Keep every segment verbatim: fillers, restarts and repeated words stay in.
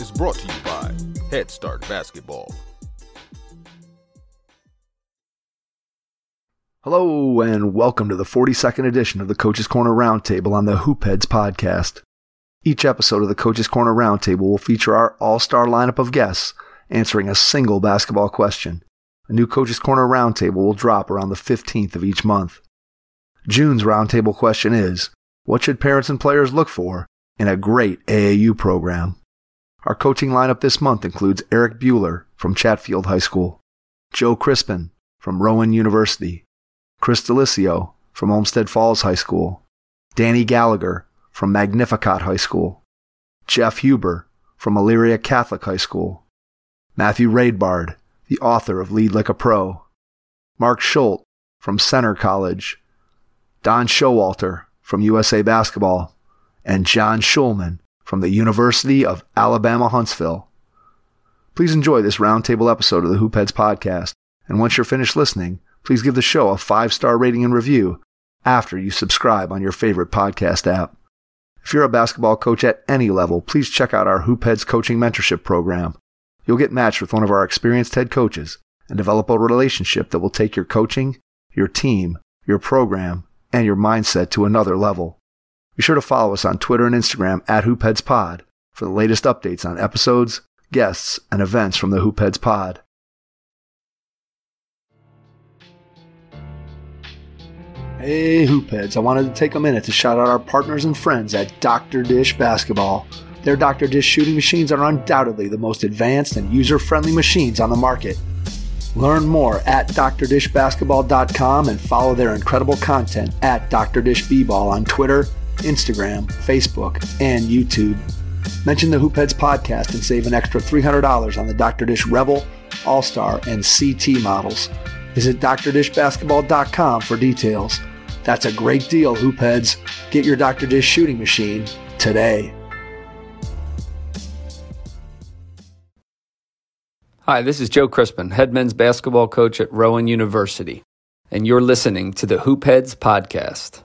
is brought to you by Head Start Basketball. Hello, and welcome to the forty-second edition of the Coach's Corner Roundtable on the Hoopheads podcast. Each episode of the Coach's Corner Roundtable will feature our all-star lineup of guests answering a single basketball question. A new Coach's Corner Roundtable will drop around the fifteenth of each month. June's Roundtable question is, what should parents and players look for in a great A A U program? Our coaching lineup this month includes Eric Bueller from Chatfield High School, Joe Crispin from Rowan University, Chris Delicio from Olmsted Falls High School, Danny Gallagher from Magnificat High School, Jeff Huber from Elyria Catholic High School, Matthew Raidbard, the author of Lead Like a Pro, Mark Schultz from Center College, Don Showalter from U S A Basketball, and John Schulman from the University of Alabama Huntsville. Please enjoy this roundtable episode of the Hoopheads podcast, and once you're finished listening, please give the show a five-star rating and review after you subscribe on your favorite podcast app. If you're a basketball coach at any level, please check out our Hoopheads Coaching Mentorship Program. You'll get matched with one of our experienced head coaches and develop a relationship that will take your coaching, your team, your program, and your mindset to another level. Be sure to follow us on Twitter and Instagram at HoopheadsPod for the latest updates on episodes, guests, and events from the Hoopheads Pod. Hey Hoopheads, I wanted to take a minute to shout out our partners and friends at Doctor Dish Basketball. Their Doctor Dish shooting machines are undoubtedly the most advanced and user-friendly machines on the market. Learn more at D R dish basketball dot com and follow their incredible content at Doctor Dish B-Ball on Twitter, Instagram, Facebook, and YouTube. Mention the Hoopheads podcast and save an extra three hundred dollars on the Doctor Dish Rebel, All-Star, and C T models. Visit D R dish basketball dot com for details. That's a great deal, Hoopheads. Get your Doctor Dish shooting machine today. Hi, this is Joe Crispin, head men's basketball coach at Rowan University, and you're listening to the Hoopheads podcast.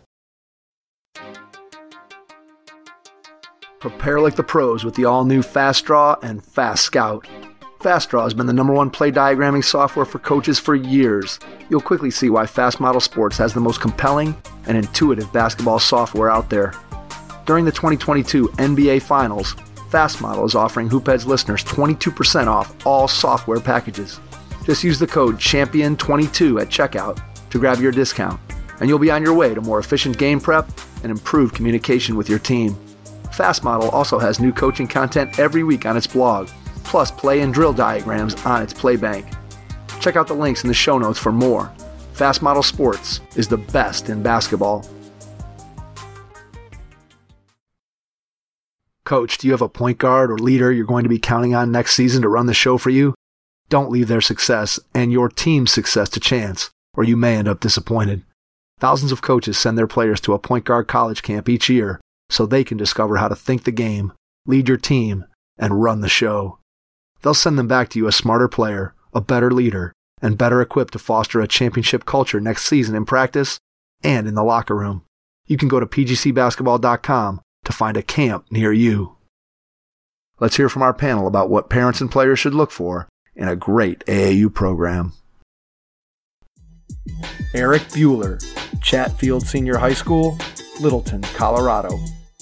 Prepare like the pros with the all-new Fast Draw and Fast Scout. Fast Draw has been the number one play diagramming software for coaches for years. You'll quickly see why Fast Model Sports has the most compelling and intuitive basketball software out there. During the twenty twenty-two N B A Finals, Fast Model is offering Hoopheads listeners twenty-two percent off all software packages. Just use the code champion twenty-two at checkout to grab your discount, and you'll be on your way to more efficient game prep and improved communication with your team. Fast Model also has new coaching content every week on its blog, plus play and drill diagrams on its Playbank. Check out the links in the show notes for more. Fast Model Sports is the best in basketball. Coach, do you have a point guard or leader you're going to be counting on next season to run the show for you? Don't leave their success and your team's success to chance, or you may end up disappointed. Thousands of coaches send their players to a point guard college camp each year so they can discover how to think the game, lead your team, and run the show. They'll send them back to you a smarter player, a better leader, and better equipped to foster a championship culture next season in practice and in the locker room. You can go to p g c basketball dot com to find a camp near you. Let's hear from our panel about what parents and players should look for in a great A A U program. Eric Bueller, Chatfield Senior High School, Littleton, Colorado.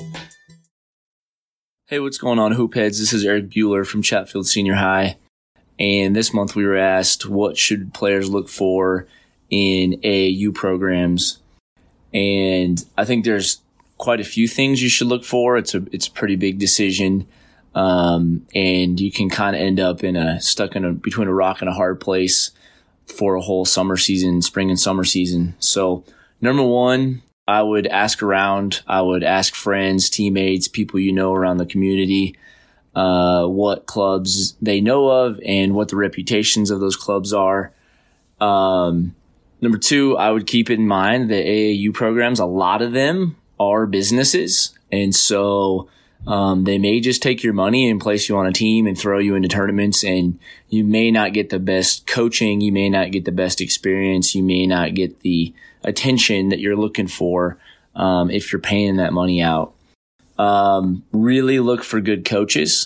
Hey, what's going on, Hoopheads? This is Eric Bueller from Chatfield Senior High, and this month we were asked what should players look for in A A U programs, and I think there's quite a few things you should look for. It's a it's a pretty big decision, um, and you can kind of end up in a stuck in a between a rock and a hard place for a whole summer season, spring and summer season. So, number one, I would ask around. I would ask friends, teammates, people you know around the community, uh, what clubs they know of and what the reputations of those clubs are. Um, number two, I would keep in mind that A A U programs, a lot of them are businesses. And so um, they may just take your money and place you on a team and throw you into tournaments, and you may not get the best coaching. You may not get the best experience. You may not get the attention that you're looking for um, if you're paying that money out. Um, really look for good coaches.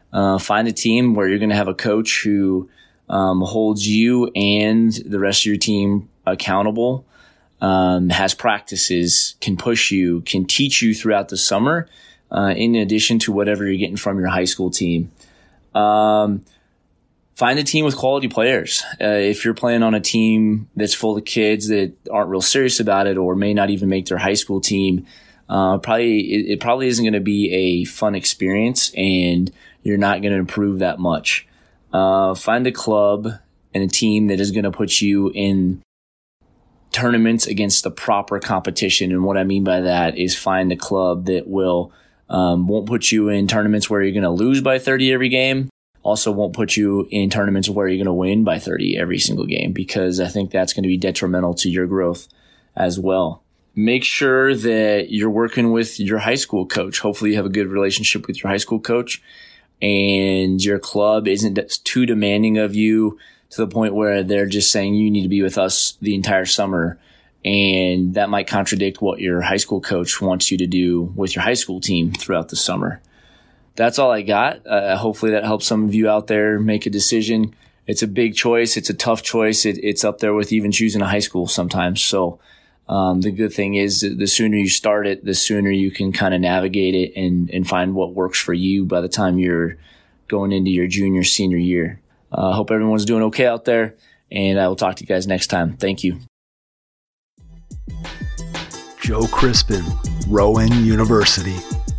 Uh, find a team where you're going to have a coach who um, holds you and the rest of your team accountable, um, has practices, can push you, can teach you throughout the summer, uh, in addition to whatever you're getting from your high school team. Um, find a team with quality players. Uh, if you're playing on a team that's full of kids that aren't real serious about it or may not even make their high school team, uh, probably it, it probably isn't going to be a fun experience, and you're not going to improve that much. Uh, find a club and a team that is going to put you in tournaments against the proper competition. And what I mean by that is find a club that will, um, won't put you in tournaments where you're going to lose by thirty every game. Also won't put you in tournaments where you're going to win by thirty every single game, because I think that's going to be detrimental to your growth as well. Make sure that you're working with your high school coach. Hopefully you have a good relationship with your high school coach, and your club isn't too demanding of you to the point where they're just saying you need to be with us the entire summer. And that might contradict what your high school coach wants you to do with your high school team throughout the summer. That's all I got. Uh, hopefully that helps some of you out there make a decision. It's a big choice. It's a tough choice. It, it's up there with even choosing a high school sometimes. So um, the good thing is the sooner you start it, the sooner you can kind of navigate it and, and find what works for you by the time you're going into your junior, senior year. I uh, hope everyone's doing okay out there, and I will talk to you guys next time. Thank you. Joe Crispin, Rowan University.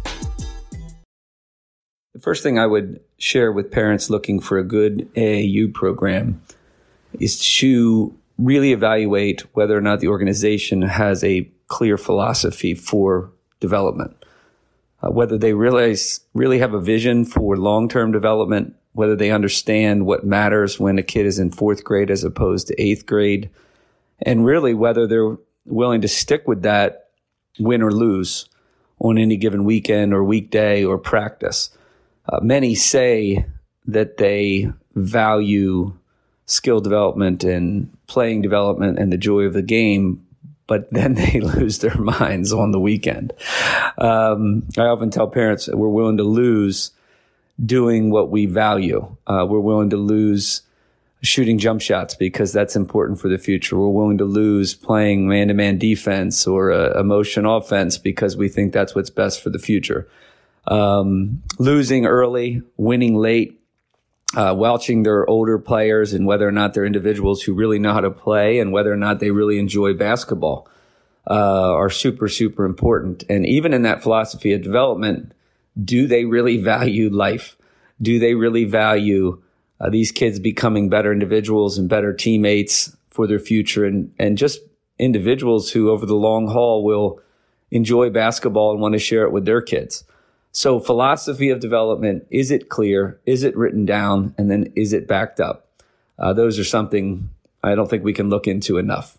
The first thing I would share with parents looking for a good A A U program is to really evaluate whether or not the organization has a clear philosophy for development, uh, whether they realize, really have a vision for long-term development, whether they understand what matters when a kid is in fourth grade as opposed to eighth grade, and really whether they're willing to stick with that win or lose on any given weekend or weekday or practice. Uh, many say that they value skill development and playing development and the joy of the game, but then they lose their minds on the weekend. Um, I often tell parents that we're willing to lose doing what we value. Uh, we're willing to lose shooting jump shots because that's important for the future. We're willing to lose playing man-to-man defense or uh, emotion offense because we think that's what's best for the future. Um, losing early, winning late, uh, welching their older players and whether or not they're individuals who really know how to play and whether or not they really enjoy basketball, uh, are super, super important. And even in that philosophy of development, do they really value life? Do they really value uh, these kids becoming better individuals and better teammates for their future and, and just individuals who over the long haul will enjoy basketball and want to share it with their kids? So philosophy of development, is it clear? Is it written down? And then is it backed up? Uh, those are something I don't think we can look into enough.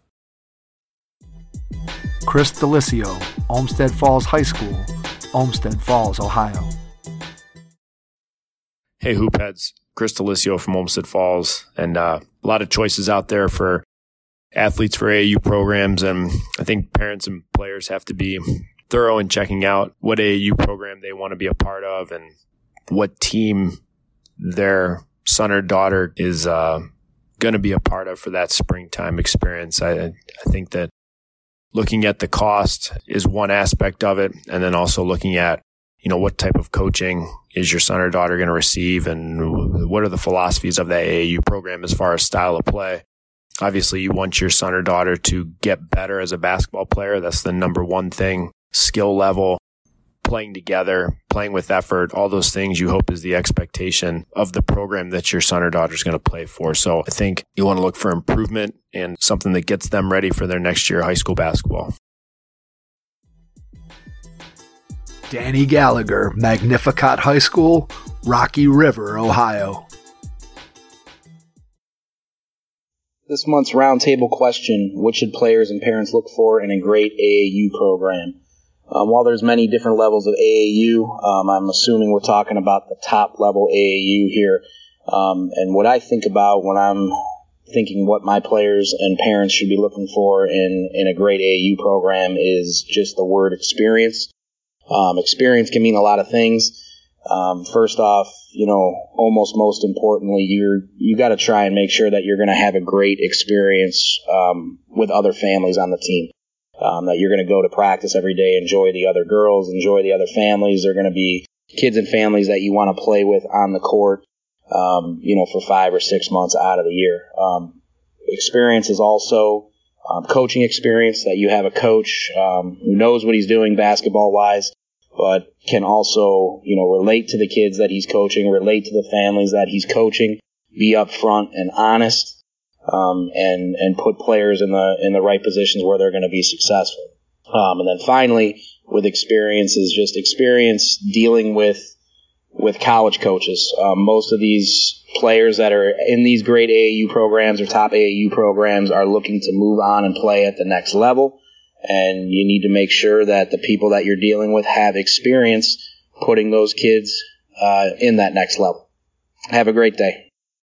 Chris Delisio, Olmsted Falls High School, Olmsted Falls, Ohio. Hey, Hoopheads. Chris Delisio from Olmsted Falls. And uh, a lot of choices out there for athletes for A A U programs. And I think parents and players have to be thorough in checking out what A A U program they want to be a part of and what team their son or daughter is uh, going to be a part of for that springtime experience. I, I think that looking at the cost is one aspect of it, and then also looking at, you know, what type of coaching is your son or daughter going to receive and what are the philosophies of that A A U program as far as style of play. Obviously, you want your son or daughter to get better as a basketball player. That's the number one thing. Skill level, playing together, playing with effort, all those things you hope is the expectation of the program that your son or daughter is going to play for. So I think you want to look for improvement and something that gets them ready for their next year of high school basketball. Danny Gallagher, Magnificat High School, Rocky River, Ohio. This month's roundtable question: what should players and parents look for in a great A A U program? Um, while there's many different levels of A A U, um, I'm assuming we're talking about the top level A A U here. Um, and what I think about when I'm thinking what my players and parents should be looking for in, in a great A A U program is just the word experience. Um, experience can mean a lot of things. Um, first off, you know, almost most importantly, you're, you got to try and make sure that you're going to have a great experience, um, with other families on the team. Um, that you're going to go to practice every day, enjoy the other girls, enjoy the other families. They're going to be kids and families that you want to play with on the court, um, you know, for five or six months out of the year. Um, experience is also, um, coaching experience, that you have a coach, um, who knows what he's doing basketball wise, but can also, you know, relate to the kids that he's coaching, relate to the families that he's coaching, be upfront and honest, um, and, and put players in the, in the right positions where they're going to be successful. Um, and then finally, with experience is just experience dealing with, with college coaches. Um, most of these players that are in these great A A U programs or top A A U programs are looking to move on and play at the next level. And you need to make sure that the people that you're dealing with have experience putting those kids uh, in that next level. Have a great day.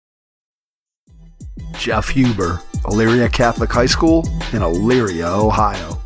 Jeff Huber, Elyria Catholic High School in Elyria, Ohio.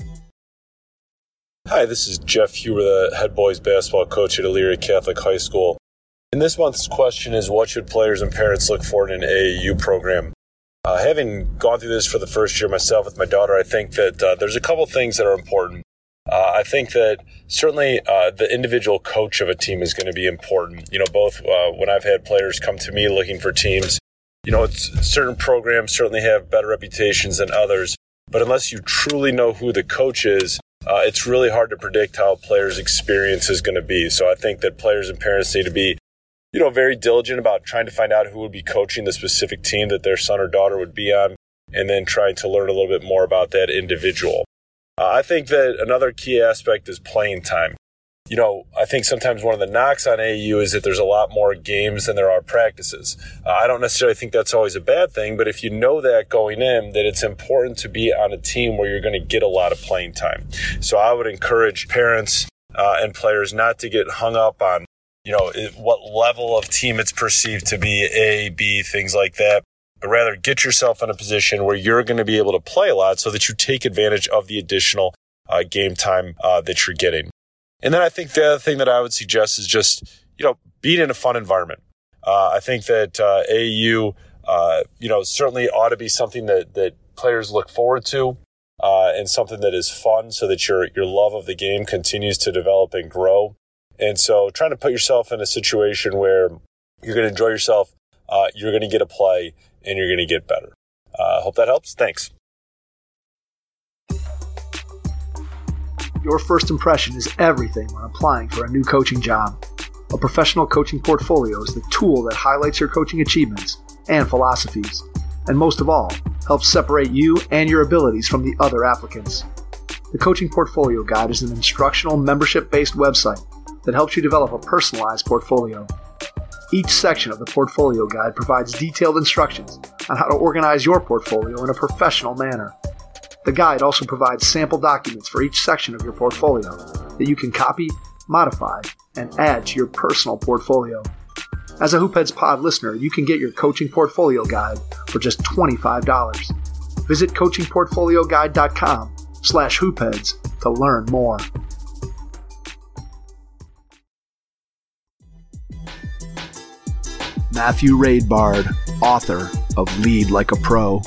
Hi, this is Jeff Huber, the head boys basketball coach at Elyria Catholic High School. And this month's question is, what should players and parents look for in an A A U program? Uh, having gone through this for the first year myself with my daughter, I think that uh, there's a couple things that are important. Uh, I think that certainly uh, the individual coach of a team is going to be important. You know, both uh, when I've had players come to me looking for teams, you know, it's, certain programs certainly have better reputations than others. But unless you truly know who the coach is, uh, it's really hard to predict how a player's experience is going to be. So I think that players and parents need to be, you know, very diligent about trying to find out who would be coaching the specific team that their son or daughter would be on, and then trying to learn a little bit more about that individual. Uh, I think that another key aspect is playing time. You know, I think sometimes one of the knocks on A A U is that there's a lot more games than there are practices. Uh, I don't necessarily think that's always a bad thing, but if you know that going in, that it's important to be on a team where you're going to get a lot of playing time. So I would encourage parents uh, and players not to get hung up on, you know, what level of team it's perceived to be, A, B, things like that, but rather get yourself in a position where you're going to be able to play a lot so that you take advantage of the additional uh, game time uh, that you're getting. And then I think the other thing that I would suggest is just, you know, being in a fun environment. Uh, I think that uh, A A U, uh, you know, certainly ought to be something that, that players look forward to uh, and something that is fun so that your your love of the game continues to develop and grow. And so trying to put yourself in a situation where you're going to enjoy yourself, uh, you're going to get a play, and you're going to get better. I uh, hope that helps. Thanks. Your first impression is everything when applying for a new coaching job. A professional coaching portfolio is the tool that highlights your coaching achievements and philosophies, and most of all, helps separate you and your abilities from the other applicants. The Coaching Portfolio Guide is an instructional membership-based website that helps you develop a personalized portfolio. Each section of the portfolio guide provides detailed instructions on how to organize your portfolio in a professional manner. The guide also provides sample documents for each section of your portfolio that you can copy, modify, and add to your personal portfolio. As a Hoopheads Pod listener, you can get your Coaching Portfolio Guide for just twenty-five dollars. Visit coachingportfolioguide.com slash hoopheads to learn more. Matthew Raidbard, author of Lead Like a Pro.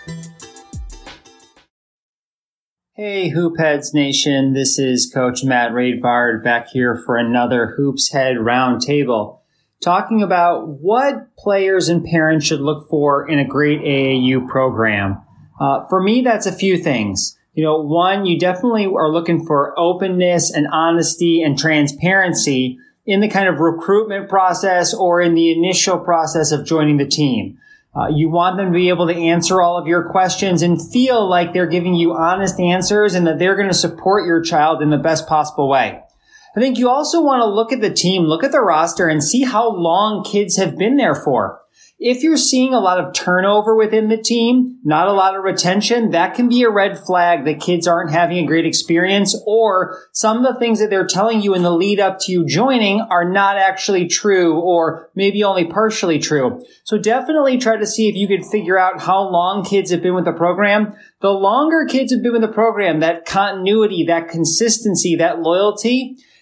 Hey, Hoopheads Nation. This is Coach Matt Raidbard back here for another Hoops Head Roundtable, talking about what players and parents should look for in a great A A U program. Uh, for me, that's a few things. You know, one, you definitely are looking for openness and honesty and transparency in the kind of recruitment process or in the initial process of joining the team. Uh, you want them to be able to answer all of your questions and feel like they're giving you honest answers and that they're going to support your child in the best possible way. I think you also want to look at the team, look at the roster, and see how long kids have been there for. If you're seeing a lot of turnover within the team, not a lot of retention, that can be a red flag that kids aren't having a great experience, or some of the things that they're telling you in the lead up to you joining are not actually true, or maybe only partially true. So definitely try to see if you could figure out how long kids have been with the program. The longer kids have been with the program, that continuity, that consistency, that loyalty,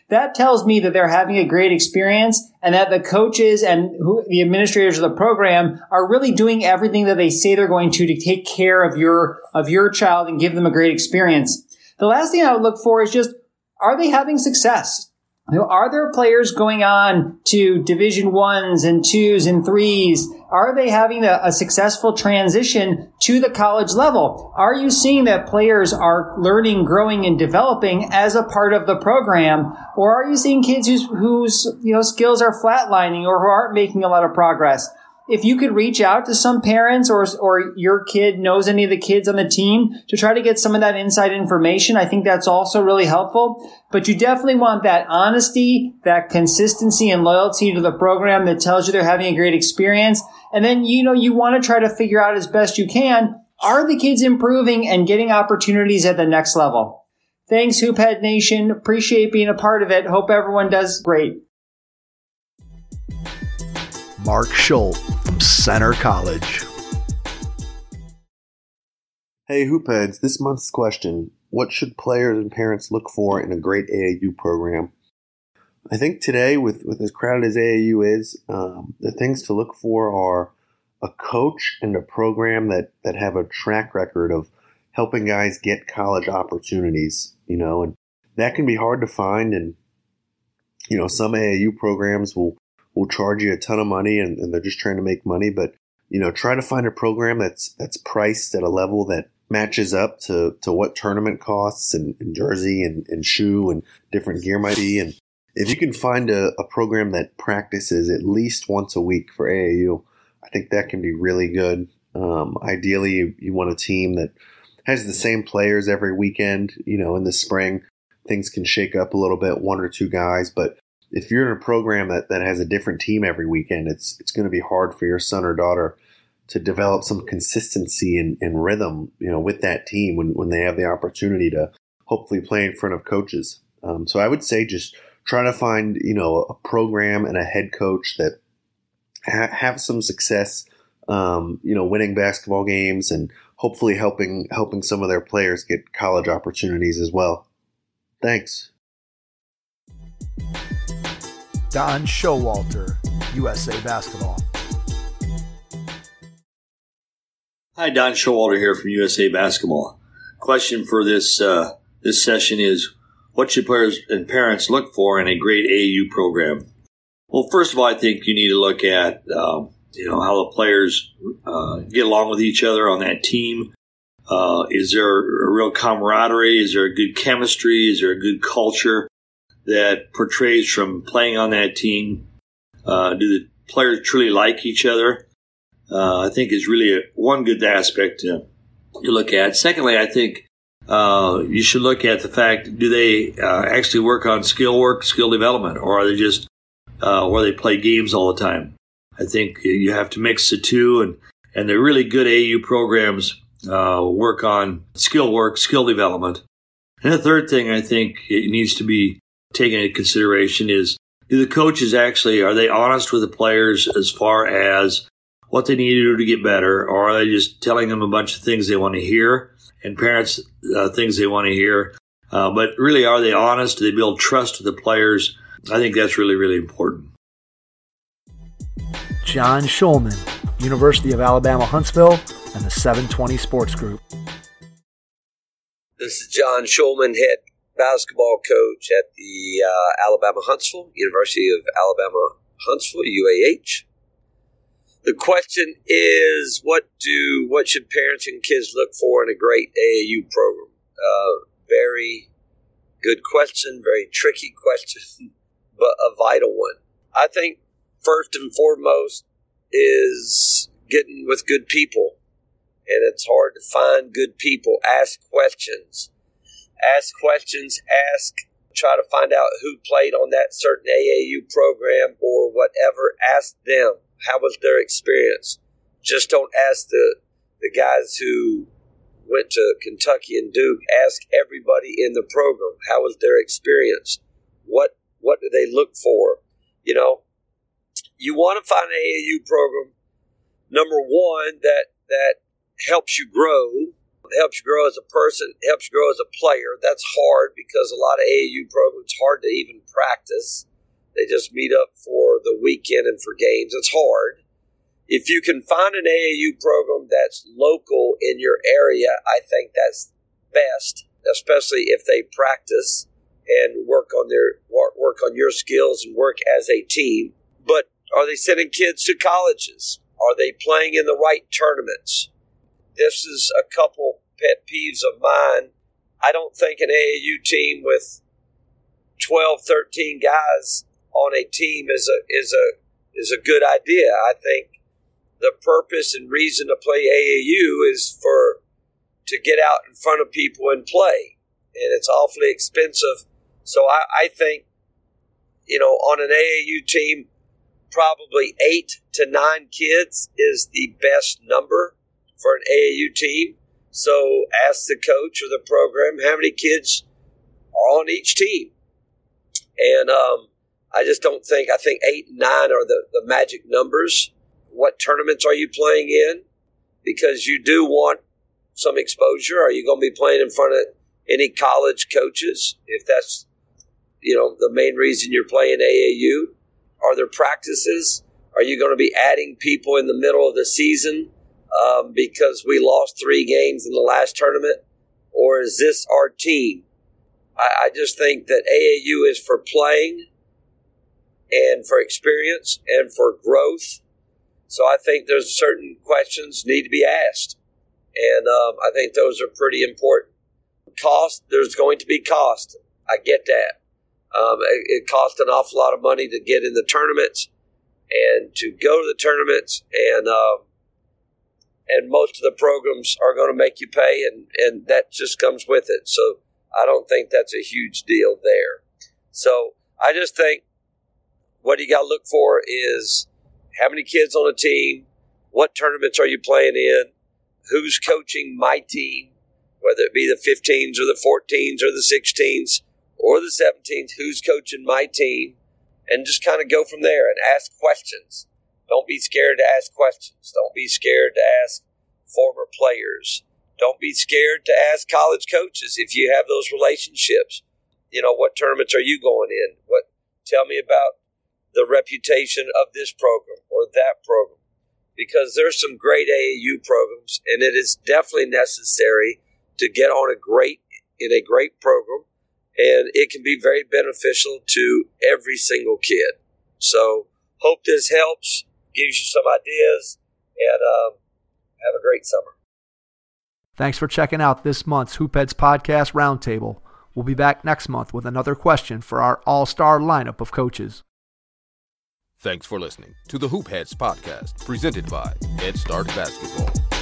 that tells me that they're having a great experience and that the coaches and who, the administrators of the program are really doing everything that they say they're going to to take care of your of your child and give them a great experience. The last thing I would look for is just, are they having success? You know, are there players going on to division ones and twos and threes? Are they having a, a successful transition to the college level? Are you seeing that players are learning, growing, and developing as a part of the program? Or are you seeing kids whose, whose you know, skills are flatlining or who aren't making a lot of progress? If you could reach out to some parents or or your kid knows any of the kids on the team to try to get some of that inside information, I think that's also really helpful. But you definitely want that honesty, that consistency and loyalty to the program that tells you they're having a great experience. And then, you know, you want to try to figure out as best you can, are the kids improving and getting opportunities at the next level? Thanks, Hoophead Nation. Appreciate being a part of it. Hope everyone does great. Mark Schultz from Center College. Hey Hoopheads, this month's question: what should players and parents look for in a great A A U program? I think today, with, with as crowded as A A U is, um, the things to look for are a coach and a program that, that have a track record of helping guys get college opportunities, you know, and that can be hard to find. And, you know, some A A U programs will will charge you a ton of money and, and they're just trying to make money. But, you know, try to find a program that's that's priced at a level that matches up to, to what tournament costs and, and jersey and, and shoe and different gear might be. And if you can find a, a program that practices at least once a week for A A U, I think that can be really good. Um, ideally, you, you want a team that has the same players every weekend. You know, in the spring, things can shake up a little bit, one or two guys, but if you're in a program that, that has a different team every weekend, it's it's going to be hard for your son or daughter to develop some consistency and, and rhythm, you know, with that team when, when they have the opportunity to hopefully play in front of coaches. Um, so I would say just try to find, you know, a program and a head coach that ha- have some success, um, you know, winning basketball games and hopefully helping helping some of their players get college opportunities as well. Thanks. Don Showalter, U S A Basketball. Hi, Don Showalter here from U S A Basketball. Question for this uh, this session is, what should players and parents look for in a great A A U program? Well, first of all, I think you need to look at um, you know how the players uh, get along with each other on that team. Uh, is there a real camaraderie? Is there a good chemistry? Is there a good culture that portrays from playing on that team? Uh, do the players truly like each other? Uh, I think is really a, one good aspect to, to look at. Secondly, I think uh, you should look at the fact, do they uh, actually work on skill work, skill development, or are they just uh, where they play games all the time? I think you have to mix the two, and, and the really good A A U programs uh, work on skill work, skill development. And the third thing I think it needs to be taken into consideration is, do the coaches actually, are they honest with the players as far as what they need to do to get better, or are they just telling them a bunch of things they want to hear, and parents uh, things they want to hear? Uh, but really, are they honest? Do they build trust with the players? I think that's really, really important. John Schulman, University of Alabama Huntsville, and the seven twenty Sports Group. This is John Schulman, head basketball coach at the uh, Alabama Huntsville, University of Alabama Huntsville, U A H. The question is, what do what should parents and kids look for in a great A A U program? Uh, very good question, very tricky question, but a vital one. I think first and foremost is getting with good people, and it's hard to find good people. Ask questions. Ask questions, ask, try to find out who played on that certain A A U program or whatever. Ask them, how was their experience? Just don't ask the the guys who went to Kentucky and Duke. Ask everybody in the program, how was their experience? What what do they look for? You know, you want to find an A A U program, number one, that, that helps you grow. It helps you grow as a person. It helps you grow as a player. That's hard because a lot of A A U programs, it's hard to even practice. They just meet up for the weekend and for games. It's hard. If you can find an A A U program that's local in your area, I think that's best, especially if they practice and work on their work on your skills and work as a team. But are they sending kids to colleges? Are they playing in the right tournaments? This is a couple pet peeves of mine. I don't think an A A U team with twelve, thirteen guys on a team is a is a is a good idea. I think the purpose and reason to play A A U is for to get out in front of people and play, and it's awfully expensive. So I, I think, you know, on an A A U team, probably eight to nine kids is the best number for an A A U team. So ask the coach or the program how many kids are on each team. And um, I just don't think, I think eight and nine are the, the magic numbers. What tournaments are you playing in? Because you do want some exposure. Are you going to be playing in front of any college coaches? If that's, you know, the main reason you're playing A A U. Are there practices? Are you going to be adding people in the middle of the season um, because we lost three games in the last tournament? Or is this our team? I, I just think that A A U is for playing and for experience and for growth. So I think there's certain questions need to be asked. And um, I think those are pretty important. Cost, there's going to be cost. I get that. Um, it, it costs an awful lot of money to get in the tournaments and to go to the tournaments, and um, and most of the programs are going to make you pay, and, and that just comes with it. So I don't think that's a huge deal there. So I just think what you got to look for is how many kids on a team, what tournaments are you playing in, who's coaching my team, whether it be the fifteens or the fourteens or the sixteens, or the seventeens, who's coaching my team, and just kind of go from there and ask questions. Don't be scared to ask questions. Don't be scared to ask former players. Don't be scared to ask college coaches if you have those relationships. You know, what tournaments are you going in? What? Tell me about the reputation of this program or that program. Because there's some great A A U programs, and it is definitely necessary to get on a great in a great program. And it can be very beneficial to every single kid. So hope this helps, gives you some ideas, and um, have a great summer. Thanks for checking out this month's Hoopheads Podcast Roundtable. We'll be back next month with another question for our all-star lineup of coaches. Thanks for listening to the Hoopheads Podcast, presented by Head Start Basketball.